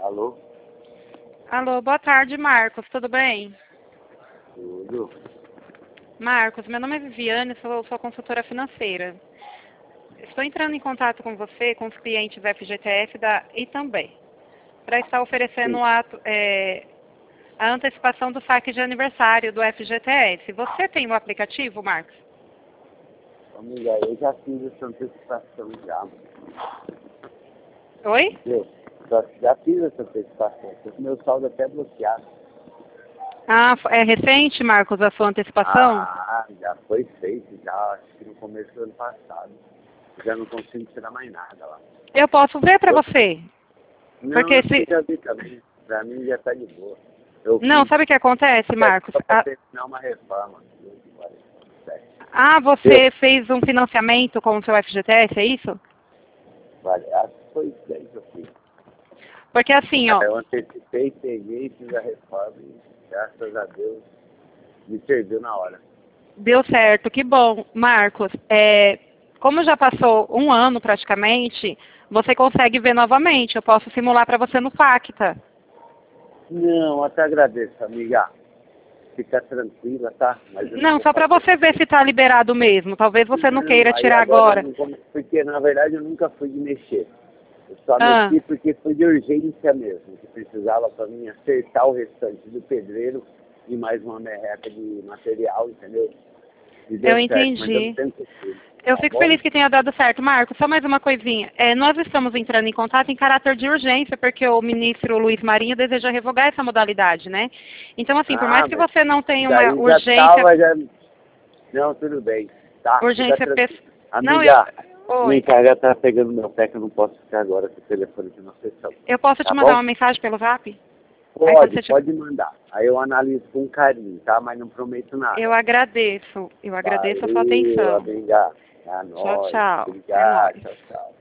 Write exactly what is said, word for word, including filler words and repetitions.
Alô? Alô, boa tarde, Marcos, tudo bem? Tudo. Marcos, meu nome é Viviane, sou sua consultora financeira. Estou entrando em contato com você, com os clientes F G T S da e também, para estar oferecendo Sim. o ato, é, a antecipação do saque de aniversário do F G T S. Você tem o aplicativo, Marcos? Amiga, eu já fiz essa antecipação já. Oi? Entendeu? Já, já fiz essa antecipação. Tô com meu saldo até bloqueado. Ah, é recente, Marcos, a sua antecipação? Ah, já foi feito, já acho que no começo do ano passado. Já não consigo tirar mais nada lá. Eu posso ver para Eu- você? Não, Porque eu se... já vi também. Pra mim já tá de boa. Eu Não, fiz sabe o que acontece, Marcos? só pra A- terminar uma reforma. Ah, Eu, você fez um financiamento com o seu F G T S, é isso? vale, acho que foi isso aí que eu fiz. Porque assim, ó, Eu antecipei, peguei, fiz a reforma e graças a Deus me serviu na hora. deu certo, que bom. Marcos, é, como já passou um ano praticamente, você consegue ver novamente. Eu posso simular para você no Facta. Não, até agradeço, amiga. Fica tranquila, tá? Mas eu não Não, vou só para fazer. você ver se está liberado mesmo. Talvez você não Não, queira aí tirar agora eu agora. não vou, porque na verdade eu nunca fui de mexer. Eu só Ah, mexi porque foi de urgência mesmo, que precisava para mim acertar o restante do pedreiro e mais uma merreca de material, entendeu? E deu eu certo, mas eu não entendi. tenho costume, Eu tá fico bom? feliz que tenha dado certo. Marcos, só mais uma coisinha. É, nós estamos entrando em contato em caráter de urgência, porque o ministro Luiz Marinho deseja revogar essa modalidade, né? Então, assim, por mais Ah, que mas você não tenha uma daí já urgência, tava, já... Não, tudo bem, tá? Fica urgência tranquilo. pessoal. Não, eu. Amiga, minha Oi. encarga tá pegando meu pé que eu não posso ficar agora com o telefone de uma sessão. Eu posso te Tá mandar bom? uma mensagem pelo Zap? Aí quando Pode, você tiver... pode mandar. Aí eu analiso com carinho, tá? Mas não prometo nada. Eu agradeço. Eu agradeço a sua Valeu, atenção. amiga. É Tchau, nóis. tchau. É Obrigado. nóis. Tchau, tchau.